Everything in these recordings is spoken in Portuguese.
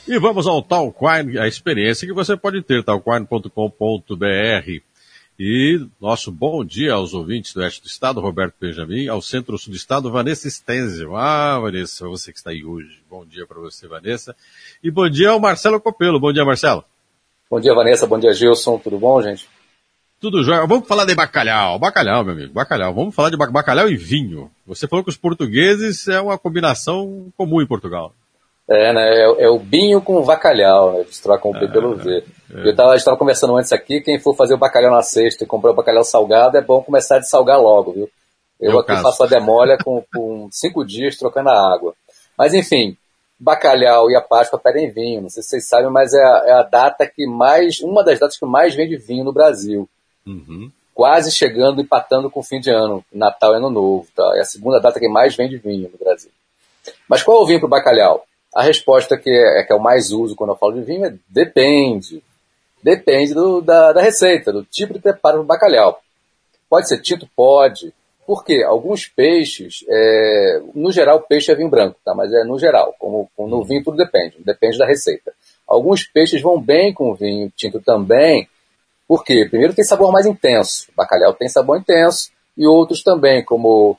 E vamos ao Talk Wine, a experiência que você pode ter, talkwine.com.br. E nosso bom dia aos ouvintes do Oeste do Estado, Roberto Benjamin, ao Centro-Sul do Estado, Vanessa Stenzio. Vanessa, você que está aí hoje. Bom dia para você, Vanessa. E bom dia ao Marcelo Copelo. Bom dia, Marcelo. Bom dia, Vanessa. Bom dia, Gilson. Tudo bom, gente? Tudo jóia. Vamos falar de bacalhau. Bacalhau, meu amigo. Bacalhau. Vamos falar de bacalhau e vinho. Você falou que os portugueses é uma combinação comum em Portugal. Né? É o vinho com o bacalhau, né? Eles trocam o B pelo V. A gente estava conversando antes aqui, quem for fazer o bacalhau na sexta e comprar o bacalhau salgado, é bom começar de salgar logo, viu? Eu aqui faço a demolha com 5 dias trocando a água. Mas enfim, bacalhau e a Páscoa pedem vinho. Não sei se vocês sabem, mas é a data que mais, uma das datas que mais vende vinho no Brasil. Uhum. Quase chegando, empatando com o fim de ano, Natal e Ano Novo. Tá? É a segunda data que mais vende vinho no Brasil. Mas qual é o vinho para o bacalhau? A resposta que eu mais uso quando eu falo de vinho é depende. Depende da receita, do tipo de preparo do bacalhau. Pode ser tinto? Pode. Por quê? Alguns peixes, no geral, peixe é vinho branco, tá? Mas é no geral. Como no vinho tudo depende da receita. Alguns peixes vão bem com vinho tinto também. Por quê? Primeiro tem sabor mais intenso. O bacalhau tem sabor intenso. E outros também, como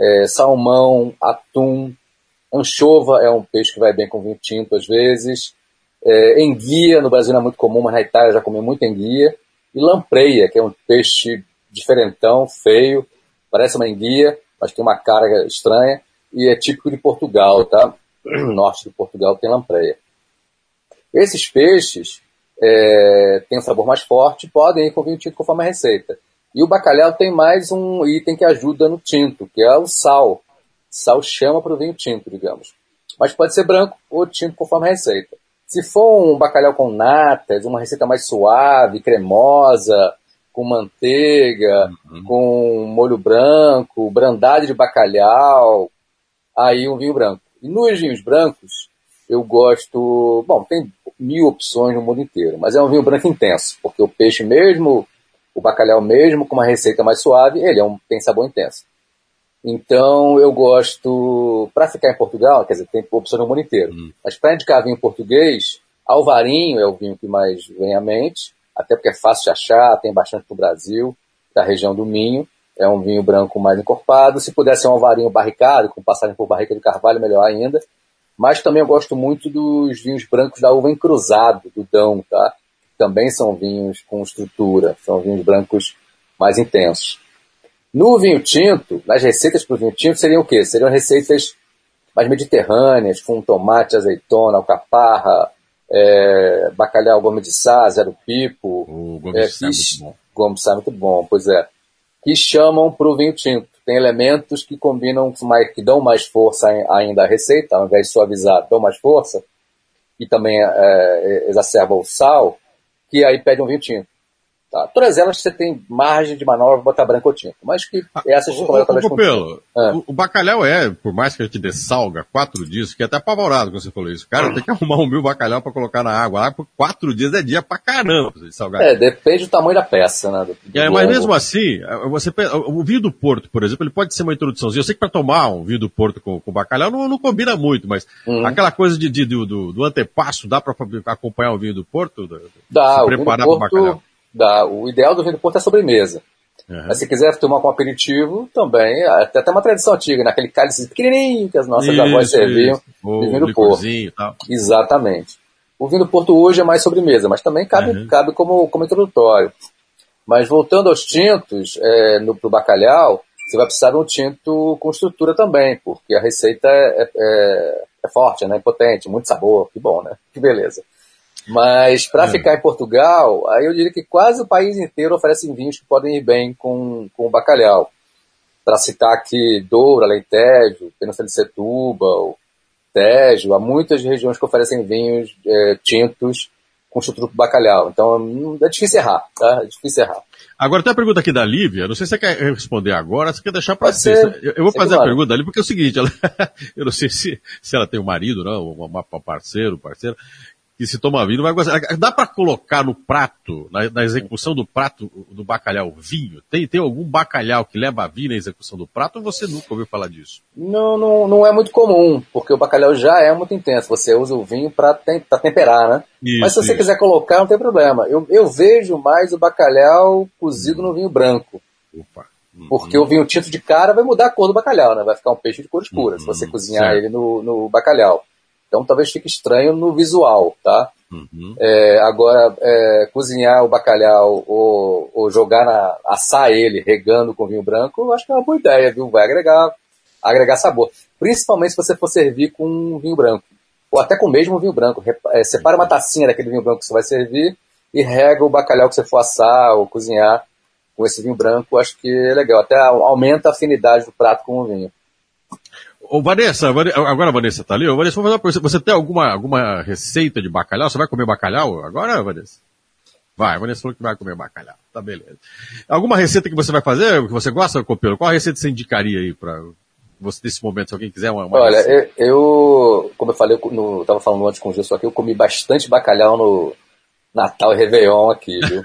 salmão, atum. Anchova é um peixe que vai bem com vinho tinto às vezes. Enguia, no Brasil não é muito comum, mas na Itália já comi muito enguia. E lampreia, que é um peixe diferentão, feio, parece uma enguia, mas tem uma cara estranha. E é típico de Portugal, tá? No norte de Portugal tem lampreia. Esses peixes têm um sabor mais forte, podem ir com vinho tinto conforme a receita. E o bacalhau tem mais um item que ajuda no tinto, que é o sal. Sal chama para o vinho tinto, digamos. Mas pode ser branco ou tinto conforme a receita. Se for um bacalhau com natas, uma receita mais suave, cremosa, com manteiga, com molho branco, brandade de bacalhau, aí um vinho branco. E nos vinhos brancos, eu gosto... Bom, tem 1000 opções no mundo inteiro, mas é um vinho branco intenso, porque o peixe mesmo, o bacalhau mesmo, com uma receita mais suave, ele tem sabor intenso. Então, eu gosto, para ficar em Portugal, quer dizer, tem opções no mundo inteiro, mas para indicar vinho português, Alvarinho é o vinho que mais vem à mente, até porque é fácil de achar, tem bastante no Brasil, da região do Minho, é um vinho branco mais encorpado. Se puder ser um Alvarinho barricado, com passagem por barrica de carvalho, melhor ainda. Mas também eu gosto muito dos vinhos brancos da uva encruzado, do Dão, tá? Também são vinhos com estrutura, são vinhos brancos mais intensos. No vinho tinto, nas receitas para o vinho tinto seriam o quê? Seriam receitas mais mediterrâneas, com tomate, azeitona, alcaparra, bacalhau, goma de sá, zero pipo. O goma de sá é muito bom. Goma de sá é muito bom, pois é. Que chamam para o vinho tinto. Tem elementos que combinam, que dão mais força ainda à receita, ao invés de suavizar, dão mais força, e também exacerbam o sal, que aí pede um vinho tinto. Tá. Todas elas você tem margem de manobra para botar branco ou tinto. Mas que essas Copelo, o bacalhau por mais que a gente dessalga 4 dias, que é até apavorado quando você falou isso. Cara, tem que arrumar um bacalhau para colocar na água. Por 4 dias é dia pra caramba de salgar. Depende do tamanho da peça, né? Mas mesmo assim, o vinho do Porto, por exemplo, ele pode ser uma introduçãozinha. Eu sei que para tomar um vinho do Porto com bacalhau não combina muito, mas aquela coisa do antepasso, dá para acompanhar o vinho do Porto? Dá, se preparar para o bacalhau? O ideal do vinho do Porto é a sobremesa. Mas se quiser tomar com aperitivo, também, até tem uma tradição antiga, naquele cálice pequenininho que as nossas avós serviam de vinho do Porto. E tal. Exatamente. O vinho do Porto hoje é mais sobremesa, mas também cabe como introdutório. Mas voltando aos tintos, pro bacalhau, você vai precisar de um tinto com estrutura também, porque a receita é forte, né? Potente, muito sabor, que bom, né? Que beleza. Mas para ficar em Portugal, aí eu diria que quase o país inteiro oferece vinhos que podem ir bem com o bacalhau. Para citar aqui Douro, Alentejo, Península de Setúbal, Tejo, há muitas regiões que oferecem vinhos tintos com estrutura para bacalhau. Então é difícil errar, tá? É difícil errar. Agora tem a pergunta aqui da Lívia, não sei se você quer responder agora, se você quer deixar para sexta. Eu vou fazer a pergunta da Lívia porque é o seguinte, eu não sei se ela tem um marido, não, uma parceira. que se toma vinho não vai gostar. Dá para colocar no prato, na execução do prato do bacalhau, vinho? Tem algum bacalhau que leva vinho na execução do prato ou você nunca ouviu falar disso? Não é muito comum, porque o bacalhau já é muito intenso. Você usa o vinho para temperar, né? Isso, mas se você quiser colocar, não tem problema. Eu vejo mais o bacalhau cozido no vinho branco. Opa. Porque o vinho tinto de cara vai mudar a cor do bacalhau, né? Vai ficar um peixe de cor escura, se você cozinhar ele no bacalhau. Então talvez fique estranho no visual, tá? Agora, cozinhar o bacalhau ou assar ele regando com vinho branco, eu acho que é uma boa ideia, viu? Vai agregar sabor. Principalmente se você for servir com vinho branco. Ou até com o mesmo vinho branco. Separa uma tacinha daquele vinho branco que você vai servir e rega o bacalhau que você for assar ou cozinhar com esse vinho branco. Acho que é legal. Até aumenta a afinidade do prato com o vinho. Ô, Vanessa, agora a Vanessa tá ali. Ô, Vanessa, vou fazer uma pergunta. Você tem alguma receita de bacalhau? Você vai comer bacalhau agora, Vanessa? Vai, a Vanessa falou que vai comer bacalhau. Tá, beleza. Alguma receita que você vai fazer, que você gosta, Copelo? Qual a receita você indicaria aí pra você nesse momento, se alguém quiser uma Olha, receita? como eu falei, eu tava falando antes com o Gilson aqui, eu comi bastante bacalhau no Natal e Réveillon aqui, viu?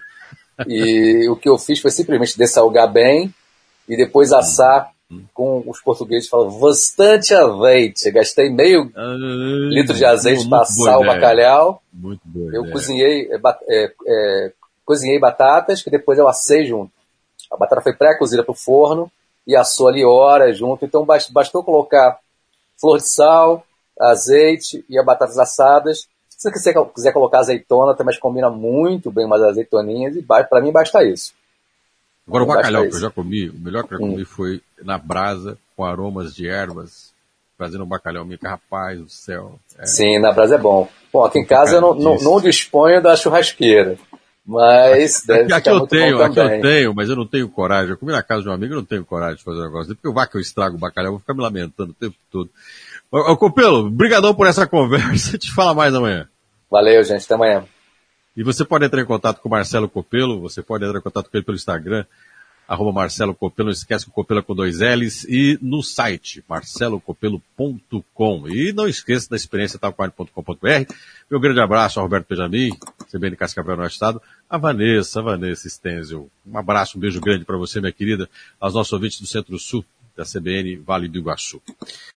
E o que eu fiz foi simplesmente dessalgar bem e depois assar com os portugueses falam bastante azeite. Eu gastei meio litro de azeite para assar o bacalhau. Muito boa eu ideia. cozinhei batatas, que depois eu assei junto. A batata foi pré-cozida para o forno e assou ali horas junto. Então bastou colocar flor de sal, azeite e as batatas assadas. Se você quiser colocar azeitona, também combina muito bem umas azeitoninhas. E para mim basta isso. Agora o bacalhau que eu já comi, o melhor que eu já comi foi na brasa, com aromas de ervas, fazendo um bacalhau mica, rapaz do céu. Sim, na brasa é bom. Bom, aqui em casa eu não disponho da churrasqueira, mas deve aqui ficar muito bom também. Eu tenho, mas eu não tenho coragem. Eu comi na casa de um amigo, eu não tenho coragem de fazer um negócio. Porque vai que eu estrago o bacalhau, eu vou ficar me lamentando o tempo todo. Ô, Copelo, brigadão por essa conversa, te fala mais amanhã. Valeu, gente, até amanhã. E você pode entrar em contato com o Marcelo Copelo, você pode entrar em contato com ele pelo Instagram, @Marcelo Copelo, não esquece que o Copelo é com 2 L's, e no site, marcelocopelo.com. E não esqueça da experiência talquine.com.br. Meu grande abraço ao Roberto Benjamin, CBN Cascavel no Estado, a Vanessa Stenzel. Um abraço, um beijo grande para você, minha querida, aos nossos ouvintes do Centro-Sul da CBN Vale do Iguaçu.